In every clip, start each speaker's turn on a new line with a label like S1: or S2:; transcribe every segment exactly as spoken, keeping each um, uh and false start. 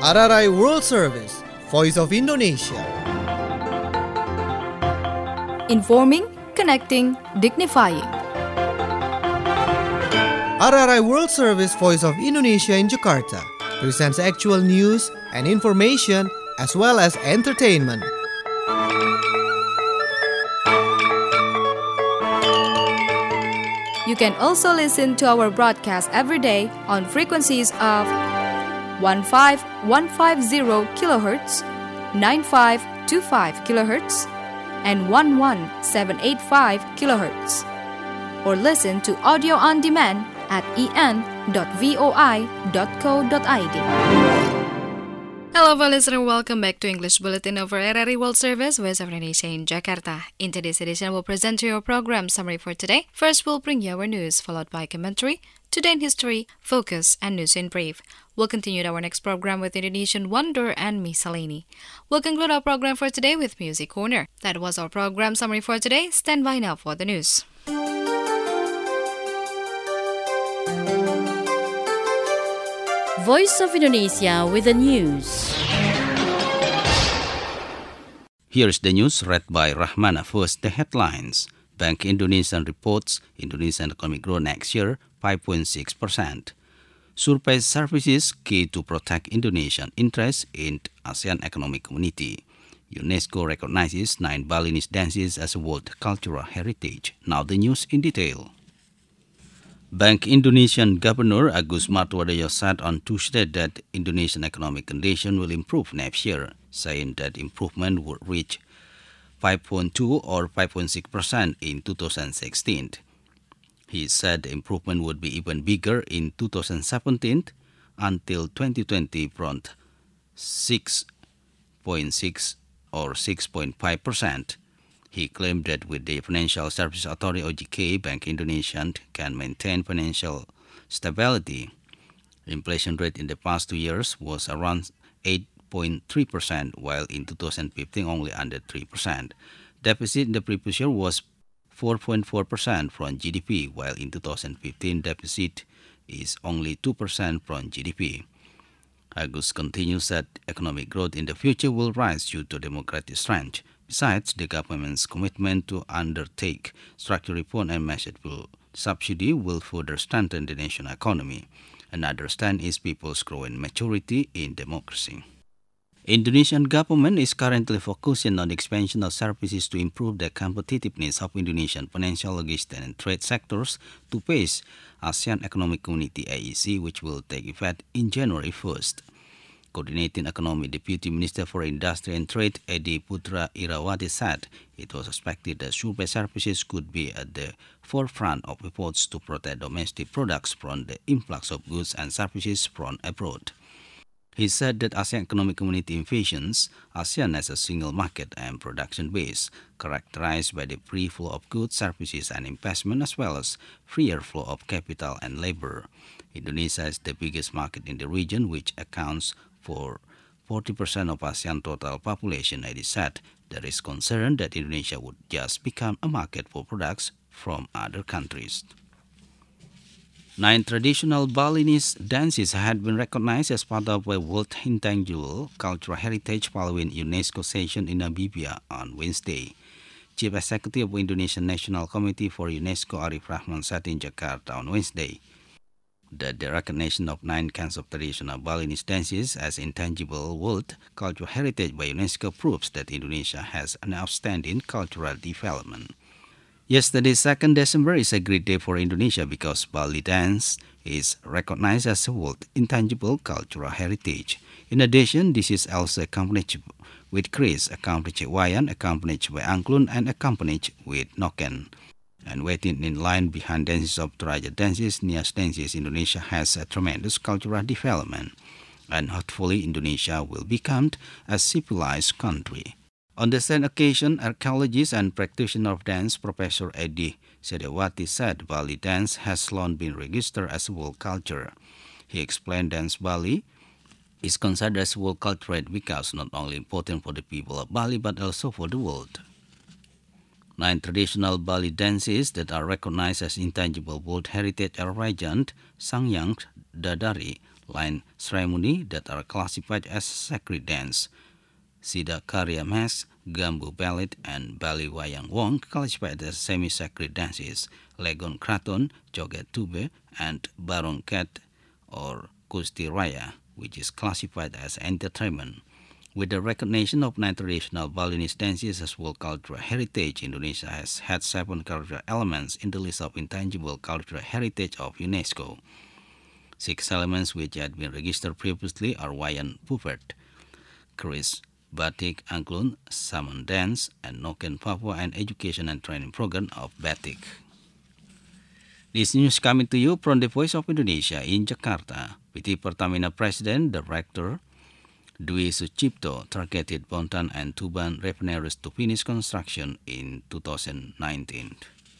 S1: R R I World Service, Voice of Indonesia.
S2: Informing, connecting, dignifying.
S1: R R I World Service, Voice of Indonesia in Jakarta presents actual news and information as well as entertainment.
S2: You can also listen to our broadcast every day on frequencies of fifteen fifteen kilohertz, ninety-five twenty-five kilohertz, and eleven seven eighty-five kilohertz. Or listen to audio on demand at e n dot voi dot co dot i d. Hello, listener. Welcome back to English Bulletin of R R I World Service, Voice of Indonesia in Jakarta. In today's edition, we'll present to you our program summary for today. First, we'll bring you our news, followed by commentary, Today in History, Focus, and News in Brief. We'll continue our next program with Indonesian Wonder and Miscellany. We'll conclude our program for today with Music Corner. That was our program summary for today. Stand by now for the news.
S3: Voice of Indonesia with the news.
S4: Here's the news read by Rahmana. First, the headlines. Bank Indonesia reports Indonesian economic growth next year five point six percent. Survey services key to protect Indonesian interests in ASEAN Economic Community. UNESCO recognizes nine Balinese dances as a World Cultural Heritage. Now the news in detail. Bank Indonesian Governor Agus Martowardoyo said on Tuesday that Indonesian economic condition will improve next year, saying that improvement would reach five point two or five point six percent in two thousand sixteen. He said the improvement would be even bigger in two thousand seventeen until twenty twenty from six point six or six point five percent. He claimed that with the Financial Services Authority O J K, Bank Indonesia can maintain financial stability. Inflation rate in the past two years was around eight point three percent, while in two thousand fifteen only under three percent. Deficit in the previous year was four point four percent from G D P, while in two thousand fifteen deficit is only two percent from G D P. Agus continues that economic growth in the future will rise due to democratic strength. Besides, the government's commitment to undertake structural reform and measurable subsidy will further strengthen the national economy. Another stand is people's growing maturity in democracy. Indonesian government is currently focusing on the expansion of services to improve the competitiveness of Indonesian financial, logistics, and trade sectors to face ASEAN Economic Community A E C, which will take effect in January first. Coordinating Economy Deputy Minister for Industry and Trade, Edi Putra Irawati, said it was expected that survey services could be at the forefront of efforts to protect domestic products from the influx of goods and services from abroad. He said that ASEAN Economic Community envisions ASEAN as a single market and production base, characterized by the free flow of goods, services, and investment, as well as freer flow of capital and labor. Indonesia is the biggest market in the region, which accounts for forty percent of ASEAN total population. It is said there is concern that Indonesia would just become a market for products from other countries. Nine traditional Balinese dances had been recognized as part of a World Intangible Cultural Heritage following UNESCO session in Namibia on Wednesday. Chief Executive of Indonesian National Committee for UNESCO Arif Rahman said in Jakarta on Wednesday that the recognition of nine kinds of traditional Balinese dances as intangible World Cultural Heritage by UNESCO proves that Indonesia has an outstanding cultural development. Yesterday, second December, is a great day for Indonesia because Bali dance is recognized as a World Intangible Cultural Heritage. In addition, this is also accompanied with Kris, accompanied by Wayan, accompanied by Angklung, and accompanied with Noken. And waiting in line behind dances of Toraja dances, Nias dances, Indonesia has a tremendous cultural development. And hopefully Indonesia will become a civilized country. On the same occasion, archaeologist and practitioner of dance, Professor Edi Sedewati, said Bali dance has long been registered as world culture. He explained dance Bali is considered as world culture because not only important for the people of Bali but also for the world. Nine traditional Bali dances that are recognized as intangible World Heritage are Rajant, Sangyang, Dadari, line ceremony that are classified as sacred dance. Sida Karya Mas, Gambu Ballet, and Bali Wayang Wong classified as semi-sacred dances. Legon Kraton, Joget Tube, and Barong Ket or Kusti Raya, which is classified as entertainment. With the recognition of nine traditional Balinese dances as World Cultural Heritage, Indonesia has had seven cultural elements in the list of intangible cultural heritage of UNESCO. Six elements which had been registered previously are Wayan Pupert, Keris, Batik, Angklung, Saman Dance, and Noken Papua, and Education and Training Program of Batik. This news coming to you from the Voice of Indonesia in Jakarta. P T Pertamina President Director Dwi Sucipto targeted Bontan and Tuban refineries to finish construction in two thousand nineteen.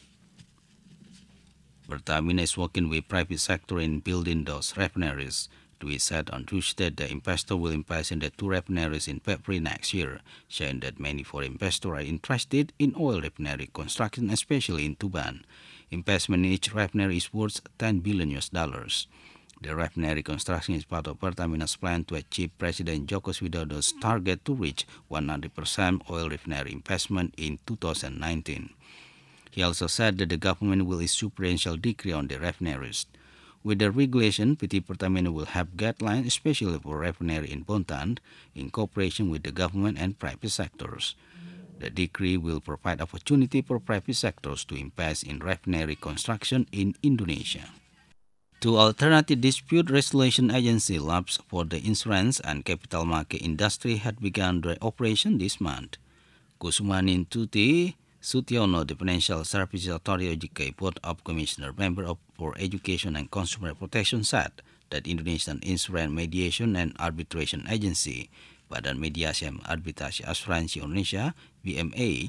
S4: Pertamina is working with private sector in building those refineries. Dwi said on Tuesday the investor will invest in the two refineries in February next year, saying that many foreign investors are interested in oil refinery construction, especially in Tuban. Investment in each refinery is worth ten billion U S dollars. The refinery construction is part of Pertamina's plan to achieve President Joko Widodo's target to reach one hundred percent oil refinery investment in two thousand nineteen. He also said that the government will issue presidential decree on the refineries. With the regulation, P T Pertamina will have guidelines especially for refinery in Bontan in cooperation with the government and private sectors. The decree will provide opportunity for private sectors to invest in refinery construction in Indonesia. Two alternative dispute resolution agency labs for the insurance and capital market industry had begun their operation this month. Kusmanin Tuti Sutiono, the Financial Services Authority O J K Board of Commissioner member of for Education and Consumer Protection, said that Indonesian Insurance Mediation and Arbitration Agency, Badan Mediasi Arbitrasi Asuransi Indonesia B M A,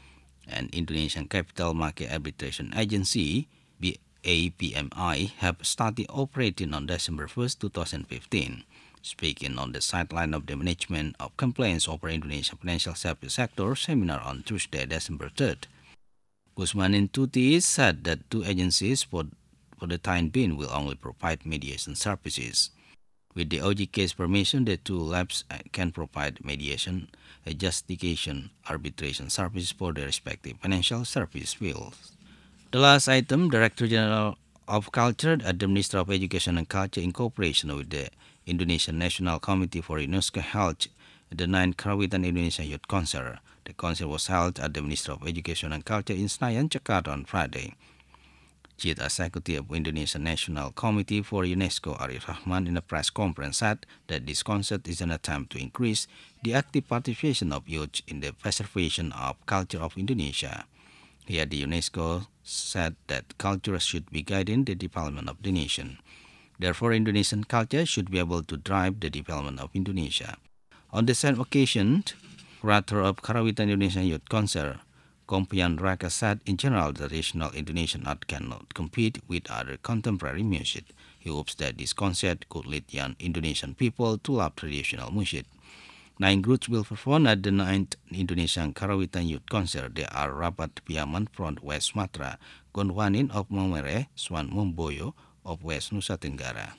S4: and Indonesian Capital Market Arbitration Agency B A P M I have started operating on December first, two thousand fifteen. Speaking on the sideline of the Management of Complaints over Indonesian Financial Service Sector seminar on Tuesday, December third, Kusmanin Tuti said that two agencies for, for the time being will only provide mediation services. With the O J K's permission, the two labs can provide mediation, adjudication, arbitration services for their respective financial service fields. The last item, Director General of Culture at the Ministry of Education and Culture in cooperation with the Indonesian National Committee for UNESCO held the ninth Karawitan Indonesia Youth Concert. The concert was held at the Ministry of Education and Culture in Senayan, Jakarta on Friday. Chief Executive of Indonesian National Committee for UNESCO, Arif Rahman, in a press conference said that this concert is an attempt to increase the active participation of youth in the preservation of culture of Indonesia. Here, the UNESCO said that culture should be guiding the development of the nation. Therefore, Indonesian culture should be able to drive the development of Indonesia. On the same occasion, Curator of Karawitan Indonesian Youth Concert, Kompian Raka, said in general the traditional Indonesian art cannot compete with other contemporary music. He hopes that this concert could lead young Indonesian people to love traditional music. Nine groups will perform at the ninth Indonesian Karawitan Youth Concert. They are Rapat Piaman from West Sumatra, Gondwanin of Maumere, Swan Momboyo of West Nusa Tenggara.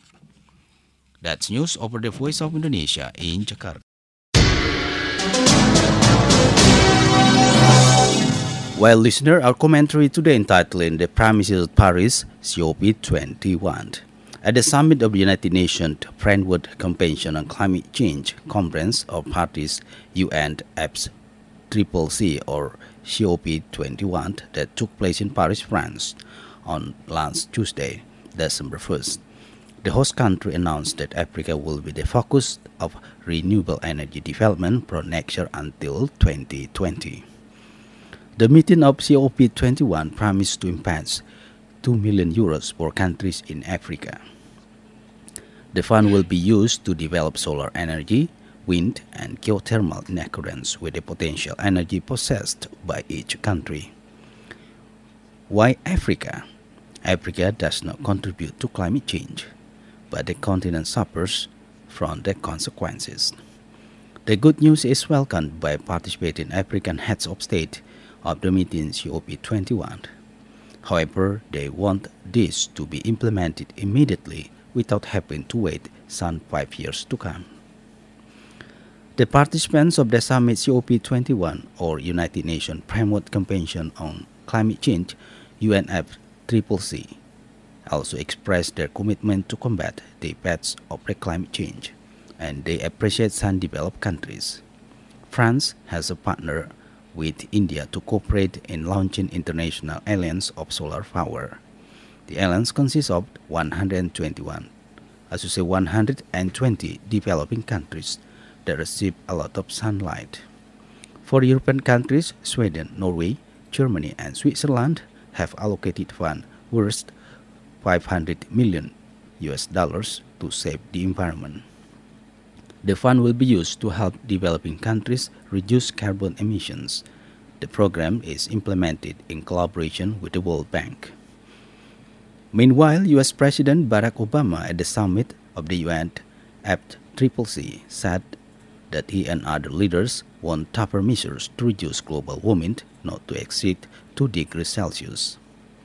S4: That's news over the Voice of Indonesia in Jakarta. Well, listener, our commentary today entitled "The Promises of Paris, C O P twenty-one." At the summit of the United Nations Framework Convention on Climate Change Conference of Parties U N F C C C or C O P twenty-one that took place in Paris, France on last Tuesday, December first, the host country announced that Africa will be the focus of renewable energy development from next year until twenty twenty. The meeting of C O P twenty-one promised to invest two million euros for countries in Africa. The fund will be used to develop solar energy, wind, and geothermal in accordance with the potential energy possessed by each country. Why Africa? Africa does not contribute to climate change, but the continent suffers from the consequences. The good news is welcomed by participating African heads of state of the meeting C O P twenty-one. However, they want this to be implemented immediately without having to wait some five years to come. The participants of the summit C O P twenty-one, or United Nations Framework Convention on Climate Change, U N F C C C, also expressed their commitment to combat the effects of the climate change, and they appreciate some developed countries. France has a partner with India to cooperate in launching International Alliance of Solar Power. The alliance consists of one hundred twenty-one, I should say one hundred twenty developing countries that receive a lot of sunlight. For European countries, Sweden, Norway, Germany, and Switzerland have allocated funds worth five hundred million U S dollars to save the environment. The fund will be used to help developing countries reduce carbon emissions. The program is implemented in collaboration with the World Bank. Meanwhile, U S President Barack Obama at the summit of the U N F C C C said that he and other leaders want tougher measures to reduce global warming not to exceed two degrees Celsius.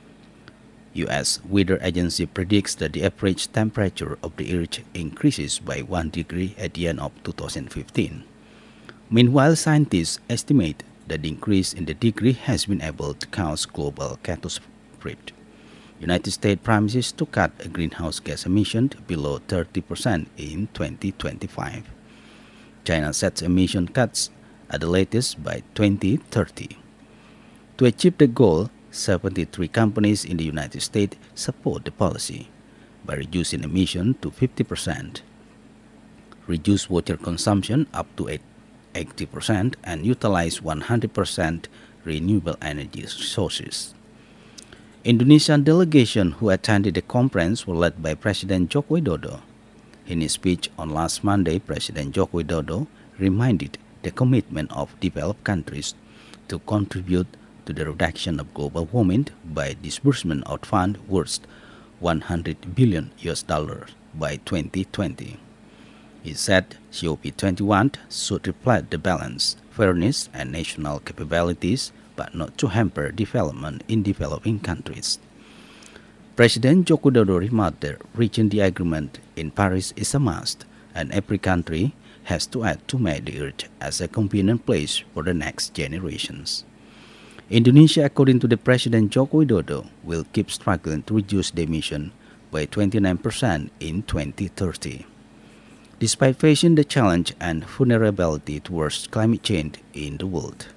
S4: U S Weather Agency predicts that the average temperature of the Earth increases by one degree at the end of two thousand fifteen. Meanwhile, scientists estimate that the increase in the degree has been able to cause global catastrophe. United States promises to cut greenhouse gas emissions below thirty percent in twenty twenty-five. China sets emission cuts at the latest by twenty thirty. To achieve the goal, seventy-three companies in the United States support the policy by reducing emission to fifty percent, reduce water consumption up to eighty percent, and utilize one hundred percent renewable energy sources. Indonesian delegation who attended the conference were led by President Joko Widodo. In his speech on last Monday, President Joko Widodo reminded the commitment of developed countries to contribute to the reduction of global warming by disbursement of funds worth one hundred billion U S dollars by twenty twenty. He said C O P twenty-one should reflect the balance, fairness, and national capabilities, but not to hamper development in developing countries. President Joko Widodo remarked that reaching the agreement in Paris is a must, and every country has to act to make the Earth as a convenient place for the next generations. Indonesia, according to the President Joko Widodo, will keep struggling to reduce the emission by twenty-nine percent in twenty thirty. Despite facing the challenge and vulnerability towards climate change in the world.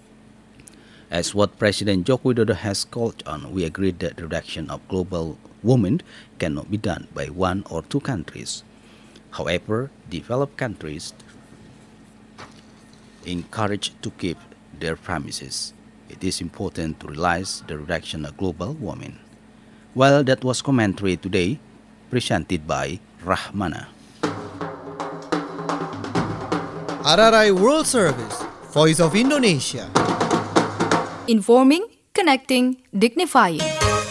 S4: As what President Joko Widodo has called on, we agreed that the reduction of global warming cannot be done by one or two countries. However, developed countries encouraged to keep their promises. It is important to realize the reduction of global warming. Well, that was commentary today, presented by Rahmana.
S1: R R I World Service, Voice of Indonesia.
S2: Informing, connecting, dignifying.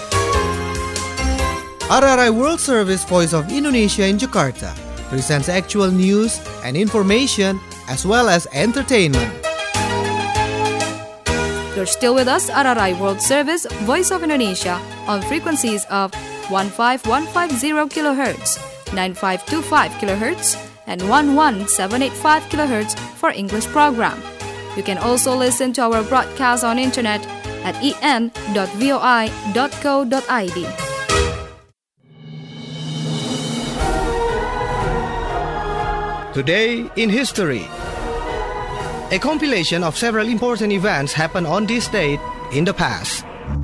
S1: R R I World Service Voice of Indonesia in Jakarta presents actual news and information as well as entertainment.
S2: You're still with us, R R I World Service, Voice of Indonesia, on frequencies of one five one five zero kilohertz, nine five two five kilohertz, and one one seven eight five kilohertz for English program. You can also listen to our broadcast on internet at e n dot voi dot co dot i d.
S1: Today in History. A compilation of several important events happened on this date in the past.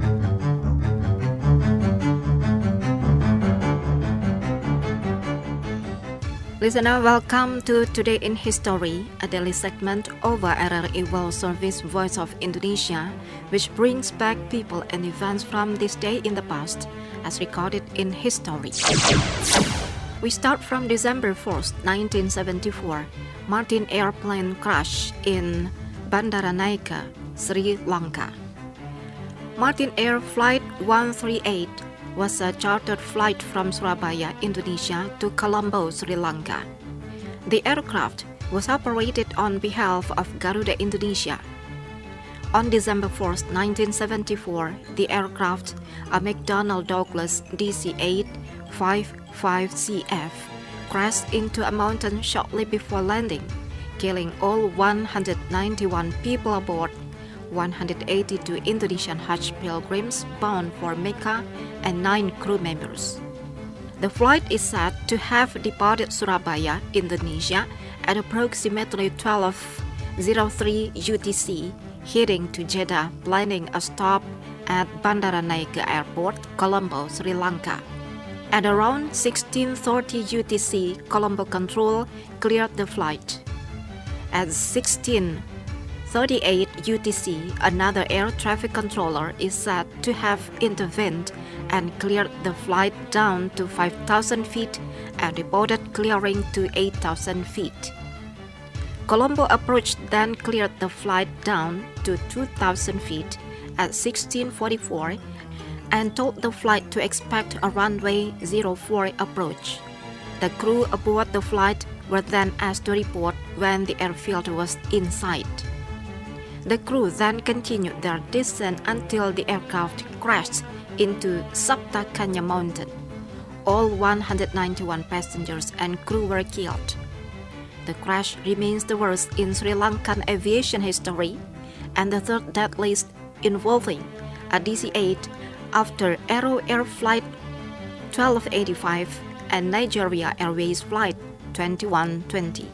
S5: Listener, welcome to Today in History, a daily segment over R R I World Service Voice of Indonesia, which brings back people and events from this day in the past, as recorded in history. We start from December fourth, nineteen seventy-four. Martin airplane crash in Bandaranaike, Sri Lanka. Martin Air Flight one thirty-eight was a chartered flight from Surabaya, Indonesia to Colombo, Sri Lanka. The aircraft was operated on behalf of Garuda Indonesia. On December fourth, nineteen seventy-four, the aircraft, a McDonnell Douglas D C eight fifty-five C F, crashed into a mountain shortly before landing, killing all one hundred ninety-one people aboard, one hundred eighty-two Indonesian Hajj pilgrims bound for Mecca, and nine crew members. The flight is said to have departed Surabaya, Indonesia, at approximately twelve oh three U T C, heading to Jeddah, planning a stop at Bandaranaike Airport, Colombo, Sri Lanka. At around sixteen thirty U T C, Colombo Control cleared the flight. At sixteen thirty-eight U T C, another air traffic controller is said to have intervened and cleared the flight down to five thousand feet and reported clearing to eight thousand feet. Colombo approach then cleared the flight down to two thousand feet at sixteen forty-four and told the flight to expect a runway zero four approach. The crew aboard the flight were then asked to report when the airfield was in sight. The crew then continued their descent until the aircraft crashed into Sabta Kanya Mountain. All one hundred ninety-one passengers and crew were killed. The crash remains the worst in Sri Lankan aviation history and the third deadliest involving a D C eight after Aero Air Flight twelve eighty-five and Nigeria Airways Flight twenty-one twenty.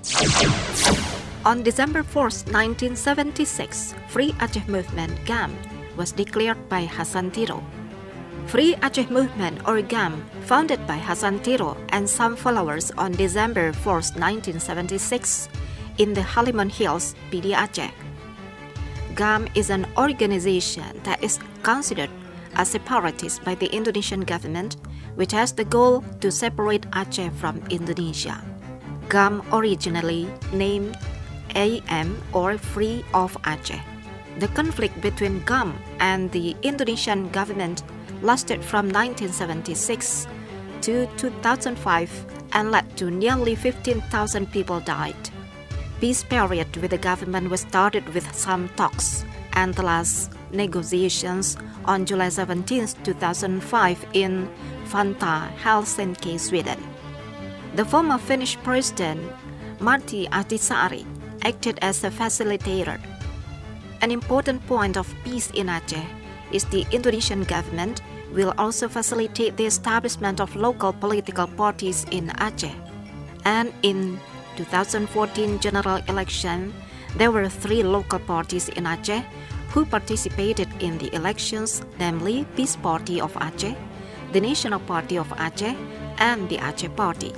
S5: On December fourth, nineteen seventy-six, Free Aceh Movement (G A M) was declared by Hasan Tiro. Free Aceh Movement or G A M, founded by Hasan Tiro and some followers on December fourth, nineteen seventy-six, in the Halimun Hills, P D Aceh. G A M is an organization that is considered a separatist by the Indonesian government, which has the goal to separate Aceh from Indonesia. G A M originally named A M or Free of Aceh. The conflict between G A M and the Indonesian government lasted from nineteen seventy-six to two thousand five and led to nearly fifteen thousand people died. Peace period with the government was started with some talks and the last negotiations on July seventeenth, two thousand five in Vantaa, Helsinki, Sweden. The former Finnish president, Martti Ahtisaari, acted as a facilitator. An important point of peace in Aceh is the Indonesian government will also facilitate the establishment of local political parties in Aceh. And in two thousand fourteen general election, there were three local parties in Aceh who participated in the elections, namely Peace Party of Aceh, the National Party of Aceh, and the Aceh Party.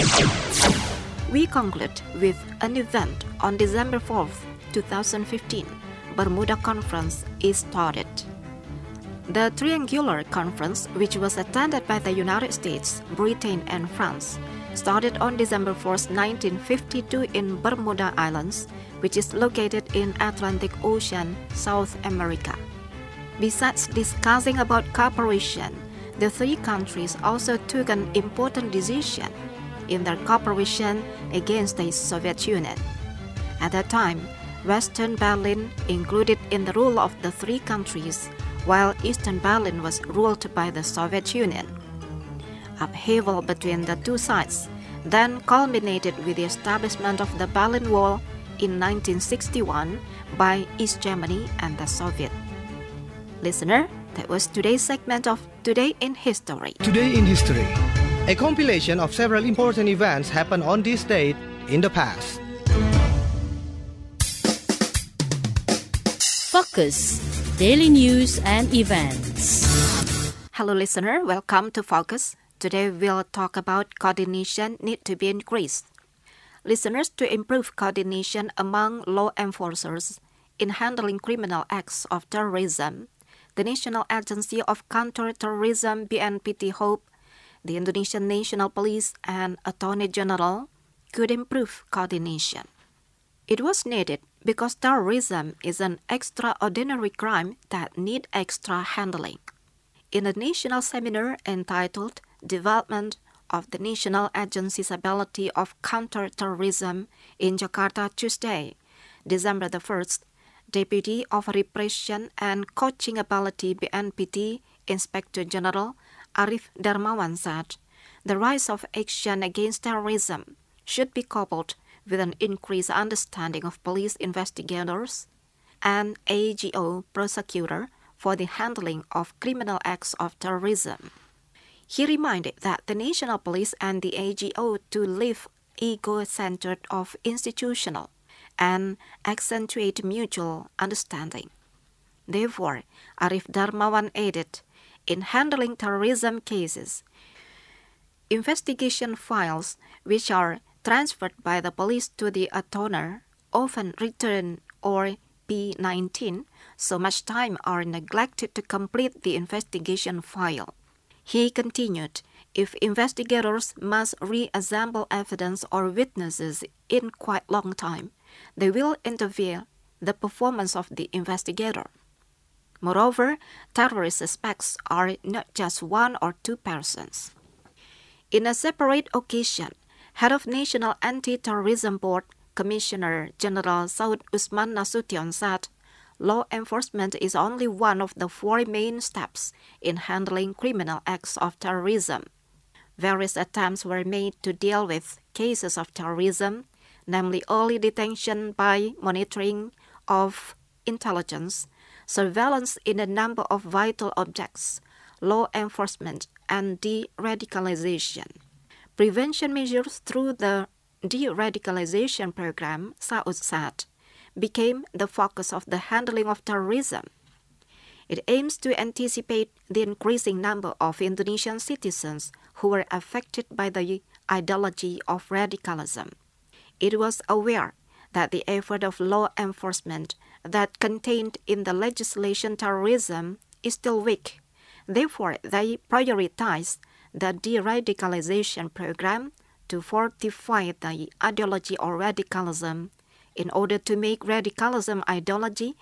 S5: We conclude with an event on December fourth, two thousand fifteen. Bermuda Conference is started. The Triangular Conference, which was attended by the United States, Britain, and France, started on December fourth, nineteen fifty-two in Bermuda Islands, which is located in Atlantic Ocean, South America. Besides discussing about cooperation, the three countries also took an important decision in their cooperation against the Soviet Union. At that time, Western Berlin included in the rule of the three countries, while Eastern Berlin was ruled by the Soviet Union. Upheaval between the two sides then culminated with the establishment of the Berlin Wall in nineteen sixty-one by East Germany and the Soviet. Listener, that was today's segment of Today in History.
S1: Today in History, a compilation of several important events happened on this date in the past.
S3: Focus, daily news and events.
S5: Hello listener, welcome to Focus. Today we'll talk about coordination need to be increased. Listeners, to improve coordination among law enforcers in handling criminal acts of terrorism, the National Agency of Counter-Terrorism B N P T hope the Indonesian National Police and Attorney General could improve coordination. It was needed because terrorism is an extraordinary crime that needs extra handling. In a national seminar entitled Development of the National Agency's Ability of Counter-Terrorism in Jakarta Tuesday, December the first, Deputy of Repression and Coaching Ability B N P T Inspector General Arif Darmawan said, the rise of action against terrorism should be coupled with an increased understanding of police investigators and A G O prosecutor for the handling of criminal acts of terrorism. He reminded that the national police and the A G O to live ego-centered of institutional and accentuate mutual understanding. Therefore, Arif Darmawan added, in handling terrorism cases, investigation files which are transferred by the police to the attorney often return or P nineteen, so much time are neglected to complete the investigation file. He continued, if investigators must reassemble evidence or witnesses in quite long time, they will interfere the performance of the investigator. Moreover, terrorist suspects are not just one or two persons. In a separate occasion, Head of National Anti-Terrorism Board, Commissioner General Saud Usman Nasution said, law enforcement is only one of the four main steps in handling criminal acts of terrorism. Various attempts were made to deal with cases of terrorism, namely early detection by monitoring of intelligence, surveillance in a number of vital objects, law enforcement, and de-radicalization. Prevention measures through the de-radicalization program, Saud said, became the focus of the handling of terrorism. It aims to anticipate the increasing number of Indonesian citizens who were affected by the ideology of radicalism. It was aware that the effort of law enforcement that contained in the legislation terrorism is still weak. Therefore, they prioritized the de-radicalization program to fortify the ideology of radicalism in order to make radicalism ideology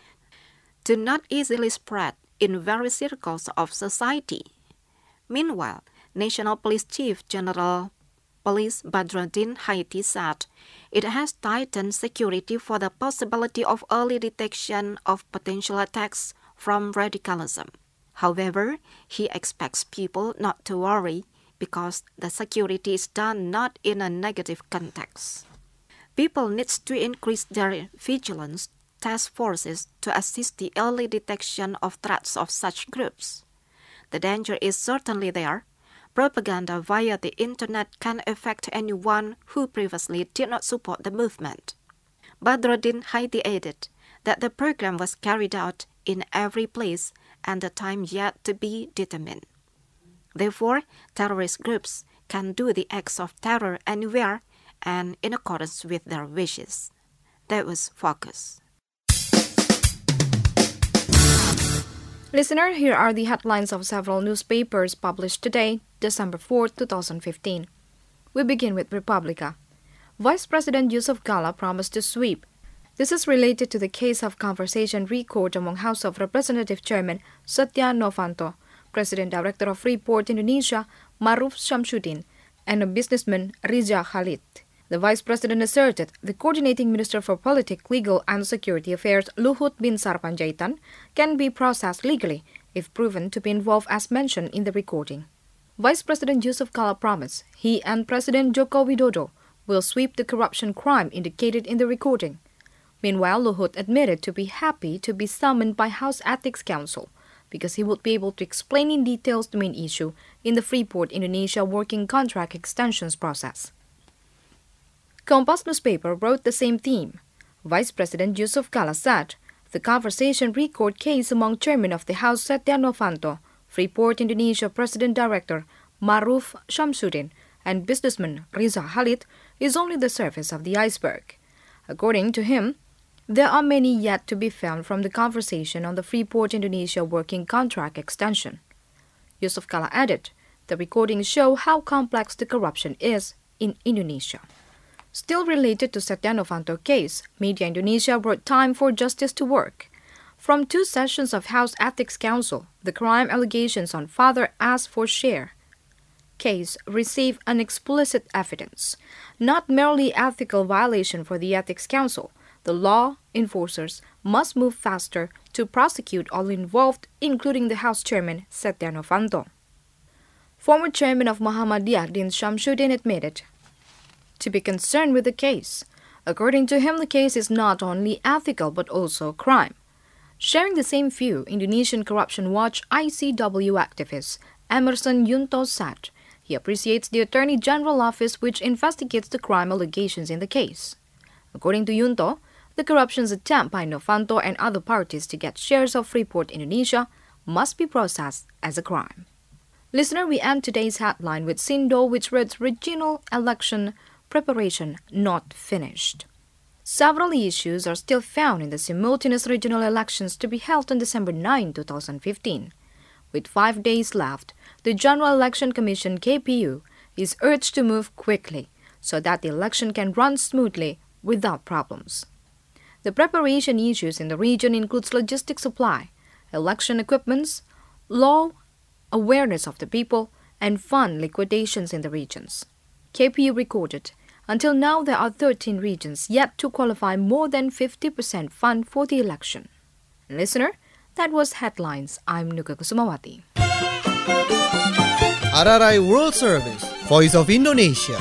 S5: to not easily spread in various circles of society. Meanwhile, National Police Chief General Police Badrodin Haiti said it has tightened security for the possibility of early detection of potential attacks from radicalism. However, he expects people not to worry because the security is done not in a negative context. People need to increase their vigilance task forces to assist the early detection of threats of such groups. The danger is certainly there. Propaganda via the internet can affect anyone who previously did not support the movement. Badrodin Haiti added that the program was carried out in every place and the time yet to be determined. Therefore, terrorist groups can do the acts of terror anywhere and in accordance with their wishes. That was Focus.
S2: Listener, here are the headlines of several newspapers published today, December fourth, twenty fifteen. We begin with Republica. Vice President Yusuf Kala promised to sweep. This is related to the case of conversation record among House of Representatives Chairman Setia Novanto, President Director of Freeport Indonesia Maruf Shamsuddin, and a businessman Riza Khalid. The Vice President asserted the Coordinating Minister for Politics, Legal and Security Affairs Luhut Binsar Panjaitan can be processed legally if proven to be involved as mentioned in the recording. Vice President Yusuf Kala promised he and President Joko Widodo will sweep the corruption crime indicated in the recording. Meanwhile, Luhut admitted to be happy to be summoned by House Ethics Council because he would be able to explain in details the main issue in the Freeport Indonesia working contract extensions process. Kompas newspaper wrote the same theme. Vice President Yusuf Kala said the conversation record case among Chairman of the House Setia Novanto, Freeport Indonesia President Director Maruf Shamsuddin, and businessman Riza Khalid is only the surface of the iceberg. According to him, there are many yet to be found from the conversation on the Freeport Indonesia working contract extension. Yusuf Kala added, the recordings show how complex the corruption is in Indonesia. Still related to Setia Novanto case, Media Indonesia wrote Time for Justice to Work. From two sessions of House Ethics Council, the crime allegations on father asked for share case received an explicit evidence, not merely ethical violation for the Ethics Council. The law enforcers must move faster to prosecute all involved, including the House Chairman Setia Novanto. Former chairman of Muhammadiyah, Din Syamsuddin, admitted to be concerned with the case. According to him, the case is not only ethical but also a crime. Sharing the same view, Indonesian Corruption Watch I C W activist Emerson Yunto said he appreciates the Attorney General Office which investigates the crime allegations in the case. According to Yunto, the corruption's attempt by Novanto and other parties to get shares of Freeport Indonesia must be processed as a crime. Listener, we end today's headline with Sindo, which reads Regional Election Preparation Not Finished. Several issues are still found in the simultaneous regional elections to be held on December ninth, twenty fifteen. With five days left, the General Election Commission K P U is urged to move quickly so that the election can run smoothly without problems. The preparation issues in the region includes logistic supply, election equipments, law awareness of the people, and fund liquidations in the regions. K P U recorded, until now there are thirteen regions yet to qualify more than fifty percent fund for the election. Listener, that was Headlines. I'm Nuka Kusumawati.
S1: R R I World Service, Voice of Indonesia.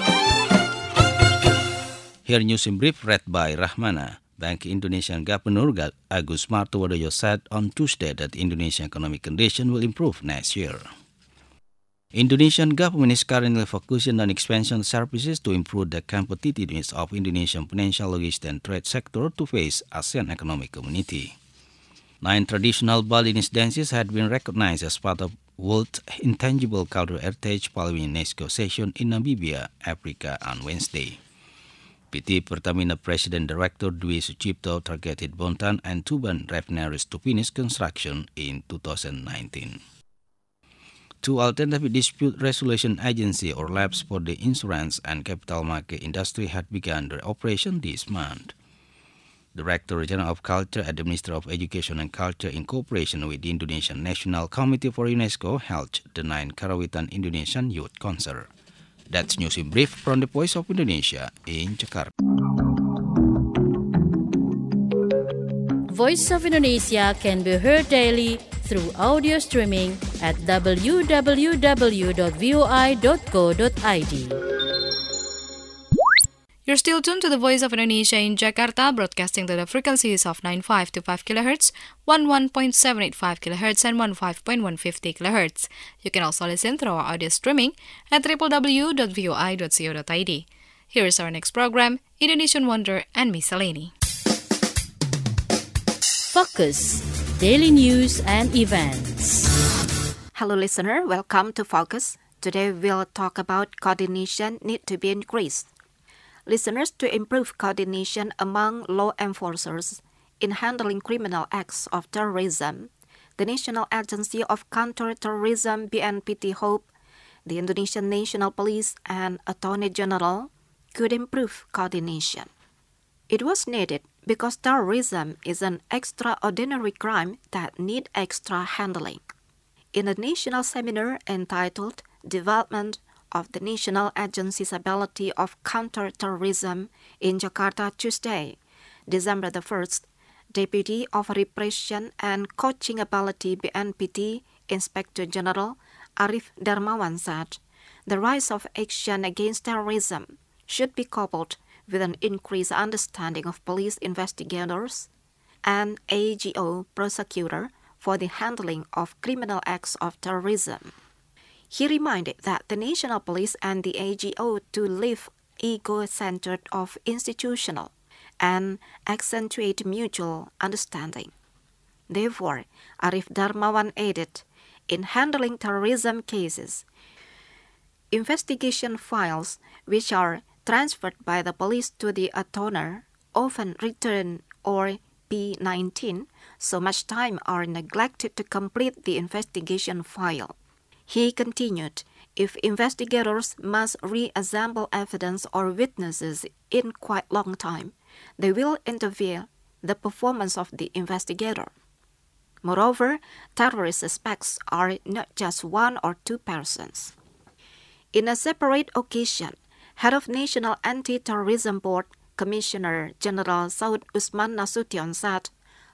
S4: Here news in brief read by Rahmana. Bank Indonesian Governor Agus Martowardoyo said on Tuesday that Indonesian economic condition will improve next year. Indonesian government is currently focusing on expansion services to improve the competitiveness of Indonesian financial, logistics and trade sector to face ASEAN Economic Community. Nine traditional Balinese dances had been recognized as part of World Intangible Cultural Heritage following UNESCO session in Namibia, Africa on Wednesday. P T Pertamina President Director Dwi Sucipto targeted Bontan and Tuban refineries to finish construction in two thousand nineteen. Two alternative dispute resolution agency or labs for the insurance and capital market industry had begun their operation this month. Director General of Culture at the Ministry of Education and Culture in cooperation with the Indonesian National Committee for UNESCO held the ninth Karawitan Indonesian Youth Concert. That's news in brief from the Voice of Indonesia in Jakarta.
S3: Voice of Indonesia can be heard daily through audio streaming at w w w dot voi dot co dot i d.
S2: You're still tuned to the Voice of Indonesia in Jakarta, broadcasting to the frequencies of ninety-five point two five kilohertz, eleven point seven eight five kilohertz, and fifteen point one five zero kilohertz. You can also listen through our audio streaming at w w w dot voi dot co dot i d. Here is our next program, Indonesian Wonder and Miscellany.
S3: Focus, daily news and events.
S5: Hello listener, welcome to Focus. Today we'll talk about coordination need to be increased. Listeners, to improve coordination among law enforcers in handling criminal acts of terrorism, the National Agency of Counter-Terrorism B N P T hope the Indonesian National Police and Attorney General could improve coordination. It was needed because terrorism is an extraordinary crime that needs extra handling. In a national seminar entitled Development of the National Agency's Ability of Counter-Terrorism in Jakarta Tuesday, December the first, Deputy of Repression and Coaching Ability B N P T Inspector General Arif Darmawan said, the rise of action against terrorism should be coupled with an increased understanding of police investigators and A G O prosecutor for the handling of criminal acts of terrorism. He reminded that the National Police and the A G O to live ego-centered of institutional and accentuate mutual understanding. Therefore, Arif Darmawan added, in handling terrorism cases, investigation files which are transferred by the police to the attorney often return or P nineteen, so much time are neglected to complete the investigation file. He continued, if investigators must reassemble evidence or witnesses in quite long time, they will interfere the performance of the investigator. Moreover, terrorist suspects are not just one or two persons. In a separate occasion, Head of National Anti-Terrorism Board, Commissioner General Saud Usman Nasution said,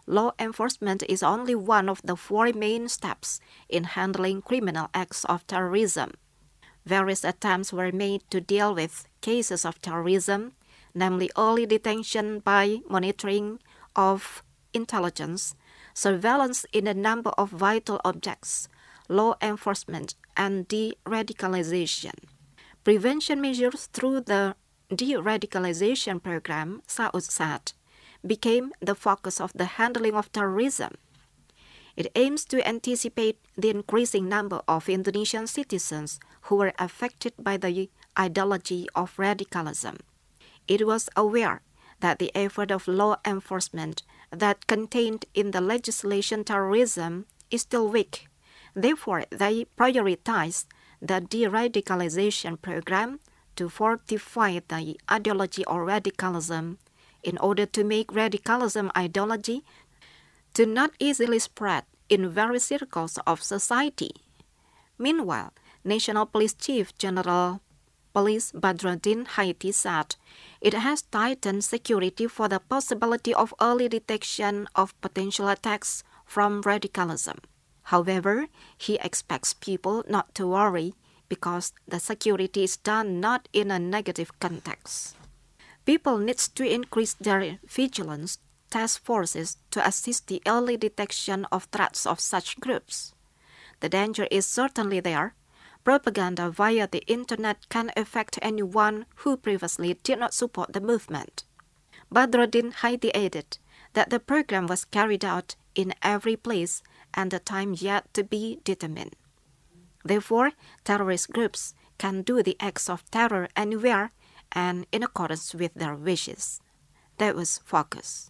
S5: law enforcement is only one of the four main steps in handling criminal acts of terrorism. Various attempts were made to deal with cases of terrorism, namely early detection by monitoring of intelligence, surveillance in a number of vital objects, law enforcement, and de-radicalization. Prevention measures through the de-radicalization program, SAUD-SAT, became the focus of the handling of terrorism. It aims to anticipate the increasing number of Indonesian citizens who were affected by the ideology of radicalism. It was aware that the effort of law enforcement that contained in the legislation terrorism is still weak. Therefore, they prioritized the de-radicalization program to fortify the ideology of radicalism in order to make radicalism ideology to not easily spread in various circles of society. Meanwhile, National Police Chief General Police Badrodin Haiti said it has tightened security for the possibility of early detection of potential attacks from radicalism. However, he expects people not to worry because the security is done not in a negative context. People need to increase their vigilance task forces to assist the early detection of threats of such groups. The danger is certainly there. Propaganda via the internet can affect anyone who previously did not support the movement. Badrodin Haiti added that the program was carried out in every place and the time yet to be determined. Therefore, terrorist groups can do the acts of terror anywhere and in accordance with their wishes. That was Focus.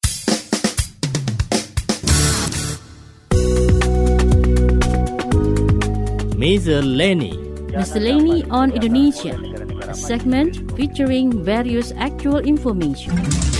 S6: Miscellany.
S3: Miscellany on Indonesia, a segment featuring various actual information.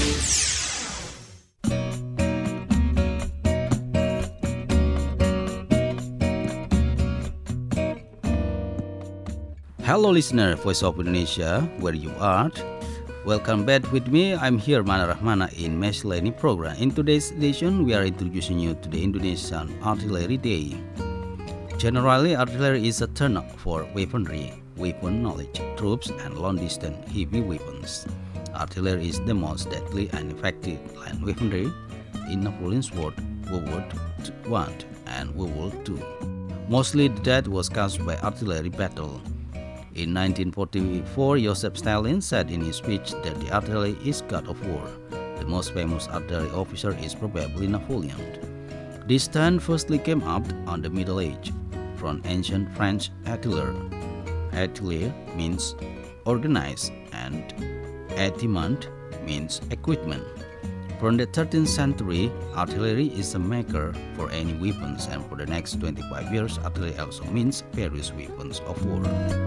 S4: Hello listener, Voice of Indonesia, where you are. Welcome back with me. I'm here, Mana Rahmana, in Miscellany program. In today's edition, we are introducing you to the Indonesian Artillery Day. Generally, artillery is a term for weaponry, weapon knowledge, troops, and long-distance heavy weapons. Artillery is the most deadly and effective land weaponry in Napoleon's War, World War One and World War Two. Mostly the death was caused by artillery battle. In nineteen forty-four, Joseph Stalin said in his speech that the artillery is god of war. The most famous artillery officer is probably Napoleon. This term firstly came up on the Middle Age from ancient French artillerie. Artillery means organized and équipement means equipment. From the thirteenth century, artillery is a maker for any weapons, and for the next twenty-five years, artillery also means various weapons of war.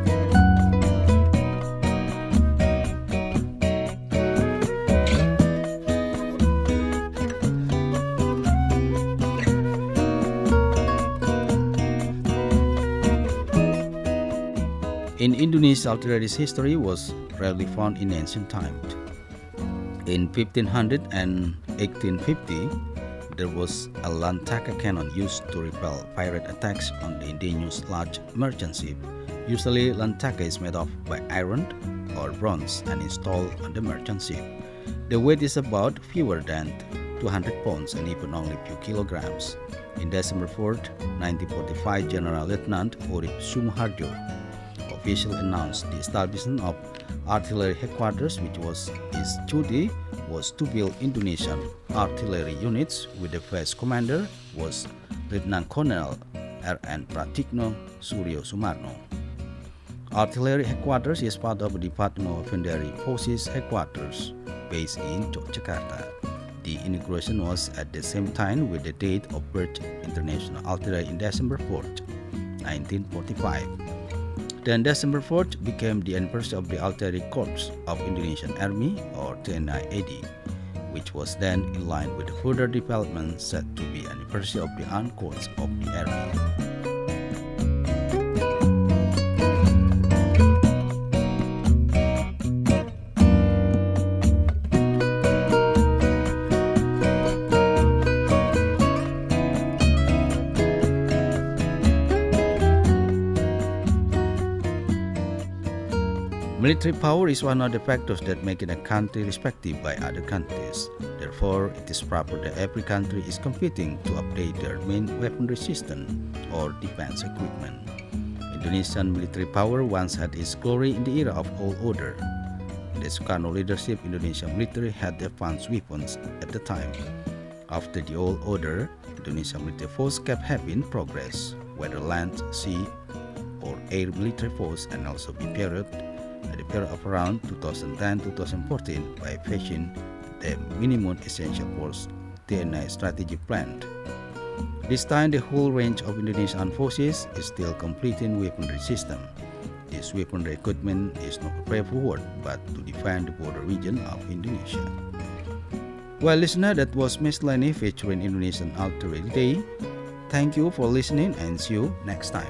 S4: In Indonesia, artillery's history was rarely found in ancient times. In fifteen hundred and eighteen fifty, there was a Lantaka cannon used to repel pirate attacks on the indigenous large merchant ship. Usually, Lantaka is made of by iron or bronze and installed on the merchant ship. The weight is about fewer than two hundred pounds and even only a few kilograms. In December fourth, nineteen forty-five, General Lieutenant Urip Sumoharjo officially announced the establishment of artillery headquarters, which was his duty was to build Indonesian artillery units, with the first commander was Lieutenant Colonel R N Pratikno Suryo Sumarno. Artillery headquarters is part of the Department of Infantry Forces headquarters based in Yogyakarta. The inauguration was at the same time with the date of birth International Artillery in December fourth, nineteen forty-five. Then December fourth became the anniversary of the Artillery Corps of Indonesian Army, or T N I A D, which was then in line with the further development set to be anniversary of the Armed Corps of the Army. Military power is one of the factors that make a country respected by other countries. Therefore, it is proper that every country is competing to update their main weaponry system or defense equipment. Indonesian military power once had its glory in the era of old order. In the Sukarno leadership, Indonesian military had advanced weapons at the time. After the old order, Indonesian military force kept having progress, whether land, sea, or air military force, and also be period at the period of around two thousand ten to twenty fourteen by fashioning the minimum essential force T N I strategic plan. This time, the whole range of Indonesian forces is still completing weaponry system. This weaponry equipment is not prepared for war, but to defend the border region of Indonesia. Well, listener, that was Miss Lenny featuring Indonesian Artillery Day. Thank you for listening and see you next time.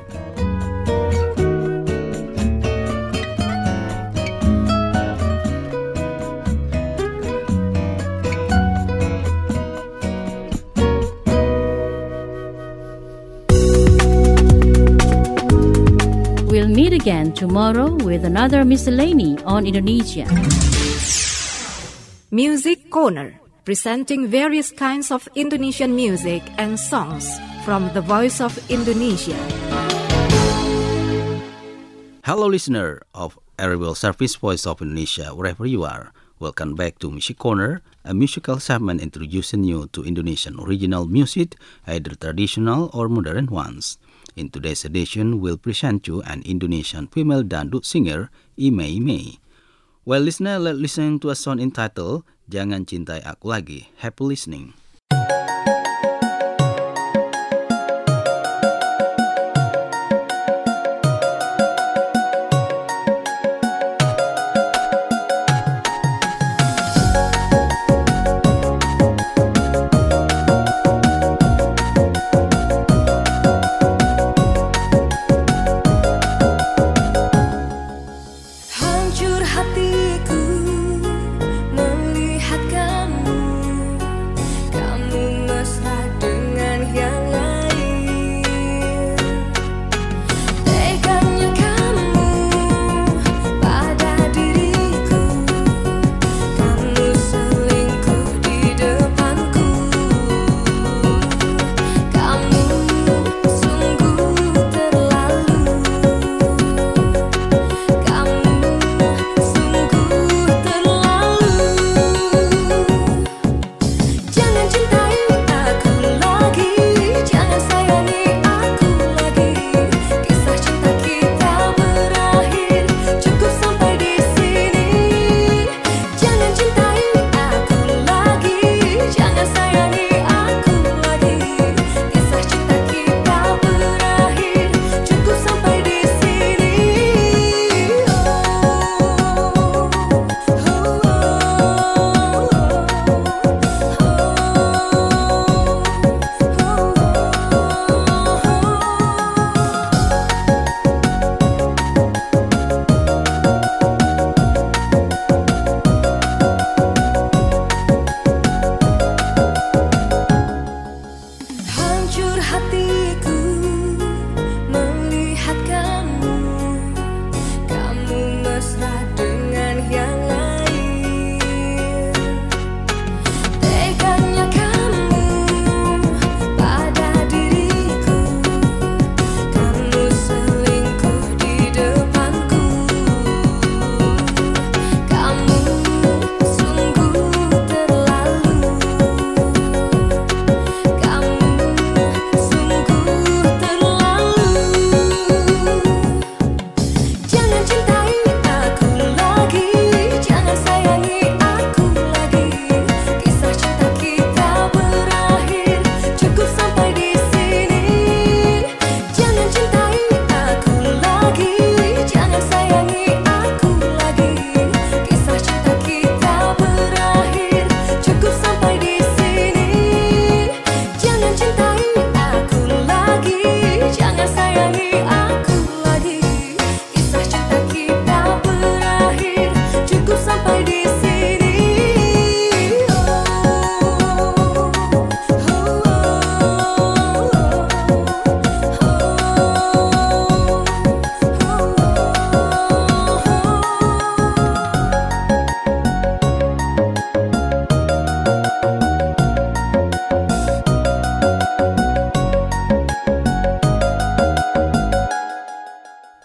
S3: We'll meet again tomorrow with another miscellany on Indonesia.
S5: Music Corner, presenting various kinds of Indonesian music and songs from the Voice of Indonesia.
S4: Hello, listener of Airwell Service Voice of Indonesia, wherever you are. Welcome back to Music Corner, a musical segment introducing you to Indonesian original music, either traditional or modern ones. In today's edition, we'll present you an Indonesian female dangdut singer, Imei May. Well, listener, let's listen to a song entitled Jangan Cintai Aku Lagi. Happy listening.
S7: Hatiku melihat kamu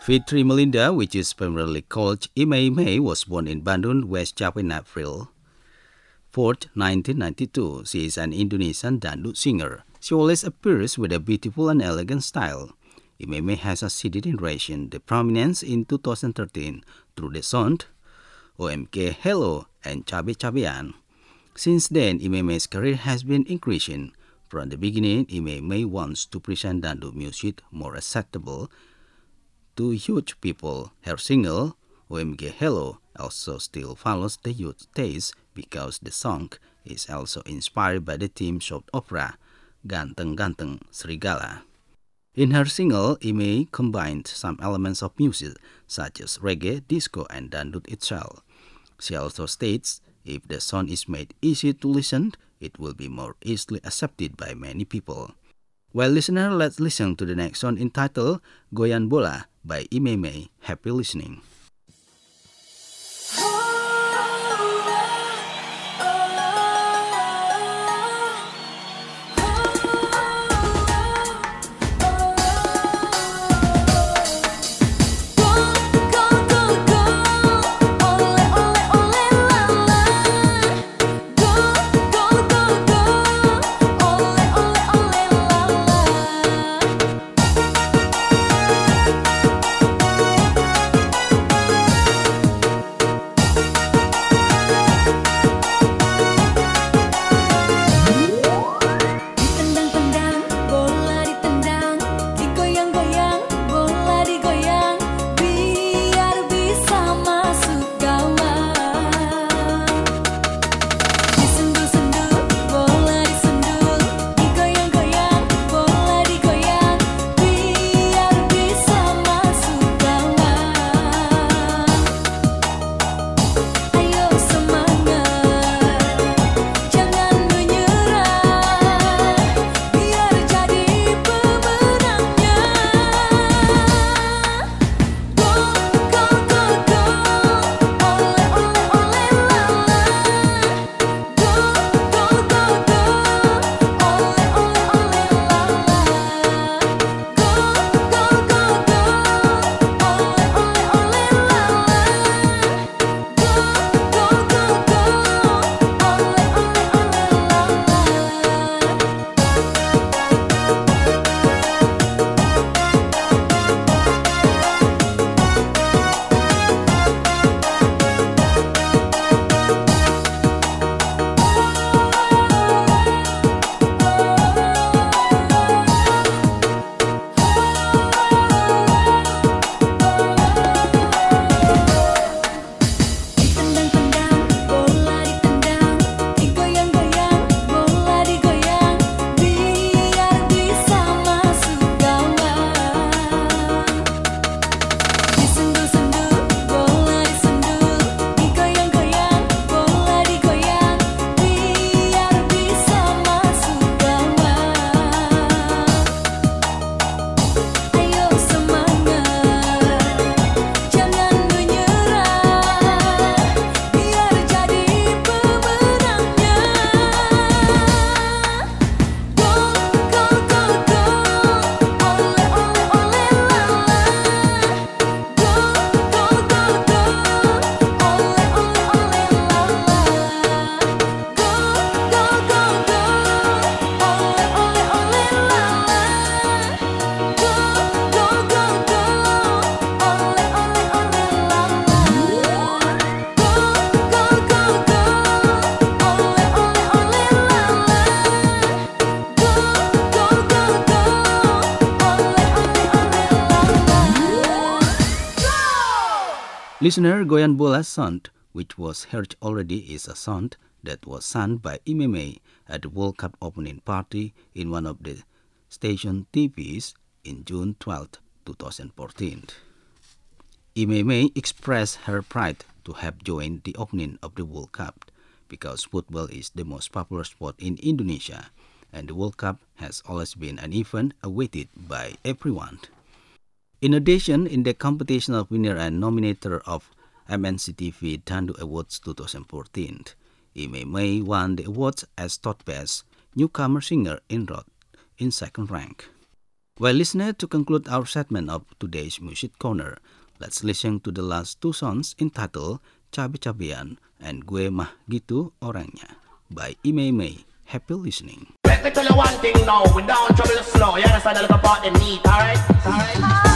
S4: Fitri Melinda, which is primarily called Imei Mei, was born in Bandung, West Java in April fourth, nineteen ninety-two. She is an Indonesian dangdut singer. She always appears with a beautiful and elegant style. Imei Mei has succeeded in raising the prominence in two thousand thirteen through the song O M K Hello and Cabe Cabean. Since then, Imei Mei's career has been increasing. From the beginning, Imei Mei wants to present dangdut music more acceptable to youth people. Her single, O M K Hello, also still follows the youth taste because the song is also inspired by the theme soap opera Ganteng Ganteng Serigala. In her single, Imei combined some elements of music such as reggae, disco, and dangdut itself. She also states if the song is made easy to listen, it will be more easily accepted by many people. Well, listener, let's listen to the next song entitled Goyan Bola by Imei Mei. Happy listening. Listener, Goyan Bola's song, which was heard already, is a song that was sung by Imei Mei at the World Cup opening party in one of the station T Vs in June twelfth, twenty fourteen. Imei Mei expressed her pride to have joined the opening of the World Cup because football is the most popular sport in Indonesia, and the World Cup has always been an event awaited by everyone. In addition, in the competition of winner and nominator of M N C T V Dangdut Awards twenty fourteen, Imei Mei won the awards as Third Best Newcomer Singer in Rock in second rank. Well, listener, to conclude our segment of today's Music Corner, let's listen to the last two songs entitled Cabe-Cabean and Gue Mah Gitu Orangnya by Imei Mei. Happy listening.
S7: Let me tell you one thing now, we don't trouble slow. You understand the little part they need, alright? Alright?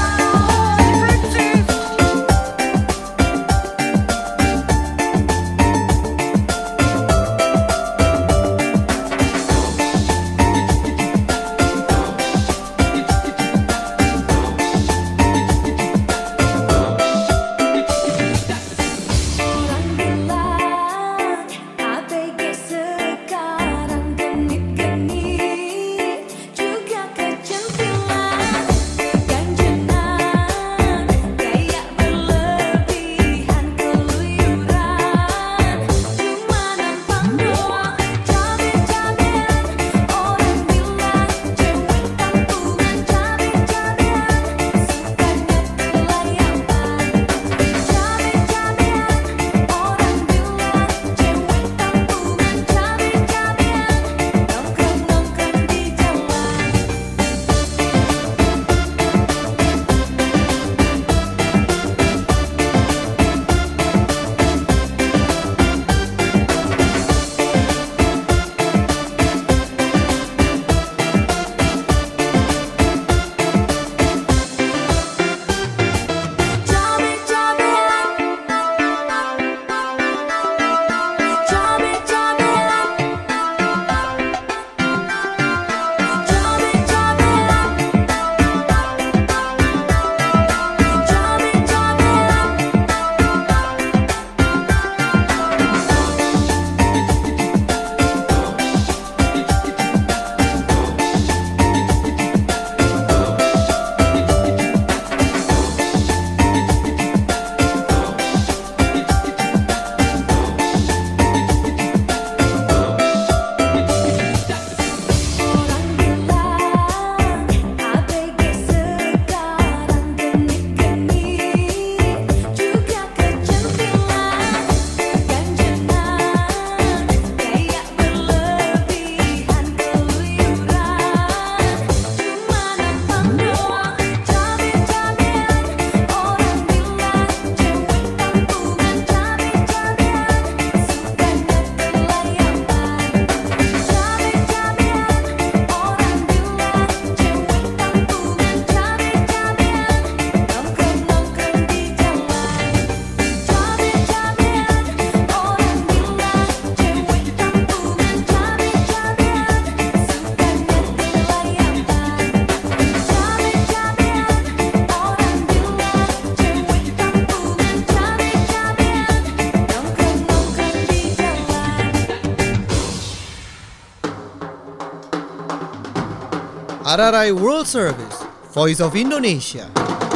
S1: R R I World Service, Voice of Indonesia.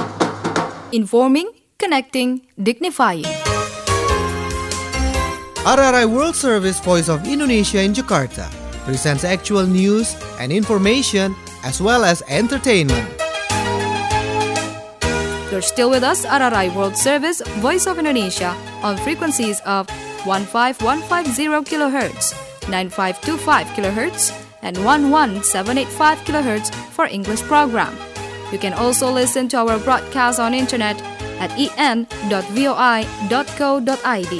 S2: Informing, connecting, dignifying.
S1: R R I World Service, Voice of Indonesia in Jakarta presents actual news and information as well as entertainment.
S2: You're still with us, R R I World Service, Voice of Indonesia, on frequencies of one five one five zero kilohertz, nine five two five kilohertz, and one one seven eight five kilohertz for English program. You can also listen to our broadcast on internet at e n dot voi dot co dot i d.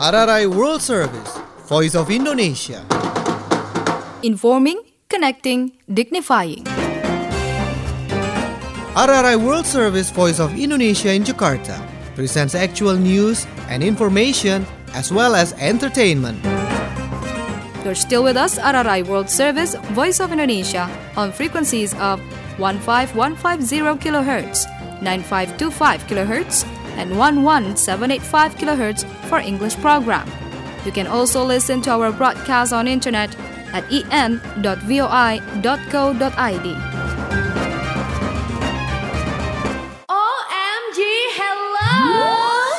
S1: R R I World Service, Voice of Indonesia.
S2: Informing, connecting, dignifying.
S1: R R I World Service, Voice of Indonesia in Jakarta presents actual news and information as well as entertainment.
S2: You're still with us, R R I World Service, Voice of Indonesia, on frequencies of one five one five zero kilohertz, nine five two five kilohertz, and one one seven eight five kilohertz for English program. You can also listen to our broadcast on internet at e n dot voi dot co dot i d.
S8: O M G, hello!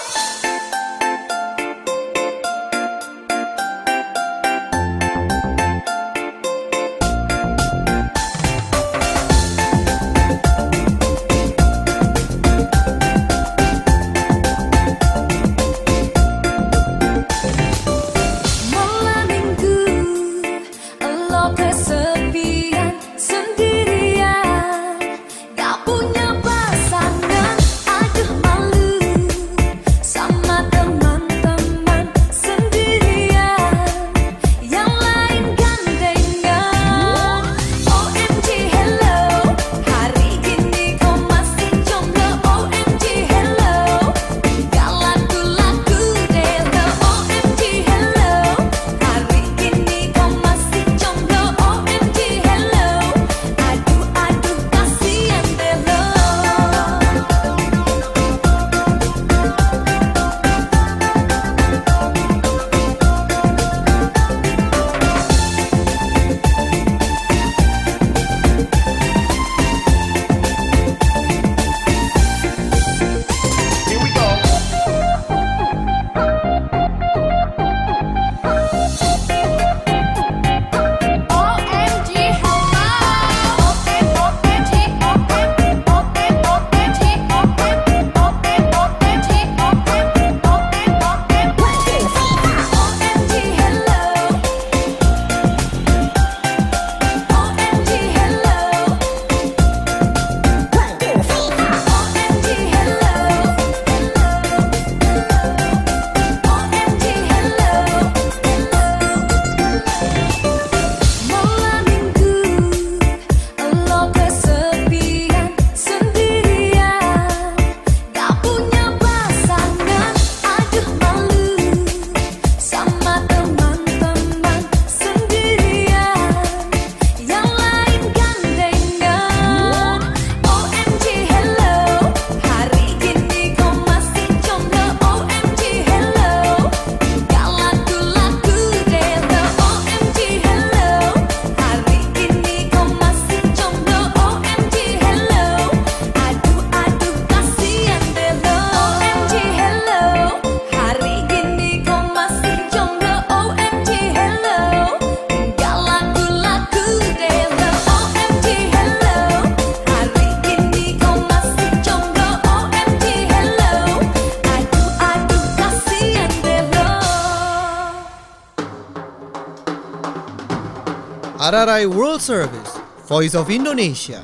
S1: R R I World Service, Voice of Indonesia.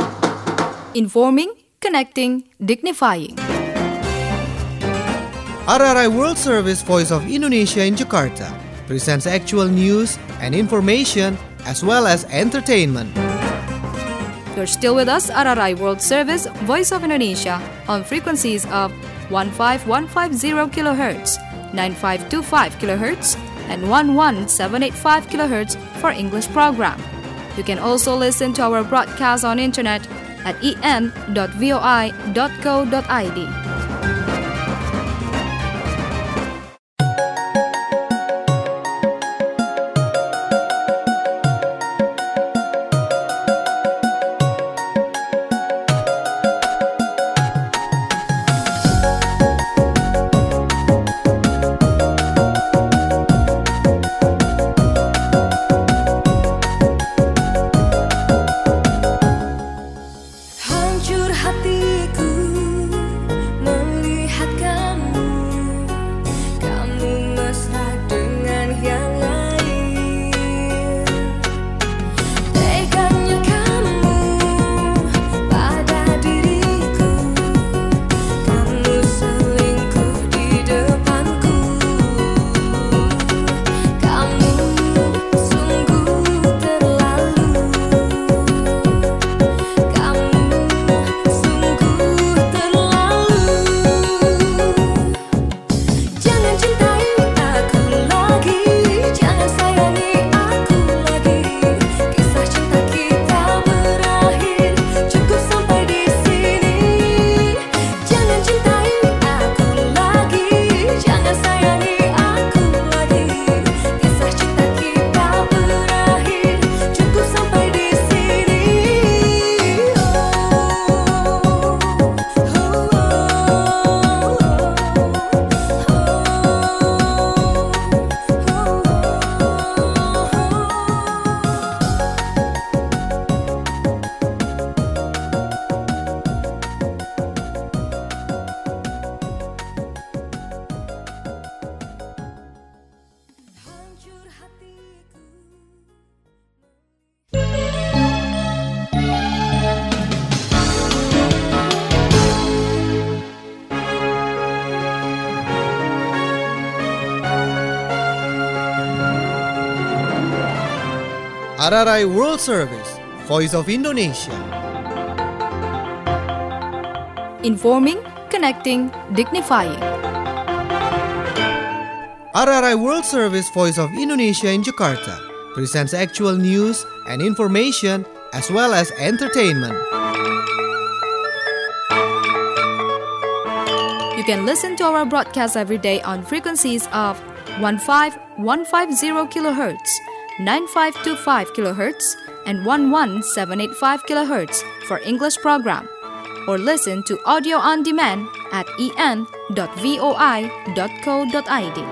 S2: Informing, connecting, dignifying.
S1: R R I World Service, Voice of Indonesia in Jakarta presents actual news and information as well as entertainment.
S2: You're still with us, R R I World Service, Voice of Indonesia, on frequencies of one five one five zero kilohertz, nine five two five kilohertz, and one one seven eight five kilohertz for English program. You can also listen to our broadcast on internet at e n dot voi dot co dot i d.
S8: Hancur hatiku melihat
S1: R R I World Service, Voice of Indonesia.
S2: Informing, connecting, dignifying.
S1: R R I World Service, Voice of Indonesia in Jakarta presents actual news and information as well as entertainment.
S2: You can listen to our broadcast every day on frequencies of fifteen fifty kilohertz, ninety-five twenty-five kilohertz, and eleven seven eighty-five kilohertz for English program, or listen to audio on demand at e n dot v o i dot co dot i d.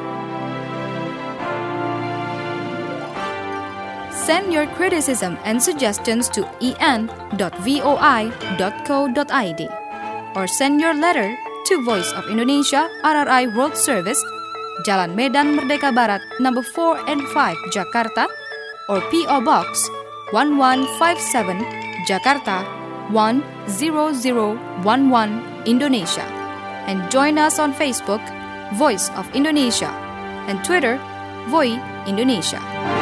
S2: Send your criticism and suggestions to e n dot v o i dot co dot i d or send your letter to Voice of Indonesia R R I World Service, Jalan Medan Merdeka Barat, number four and five, Jakarta, or P O Box one one five seven, Jakarta one zero zero one one, Indonesia. And join us on Facebook, Voice of Indonesia, and Twitter, Voi Indonesia.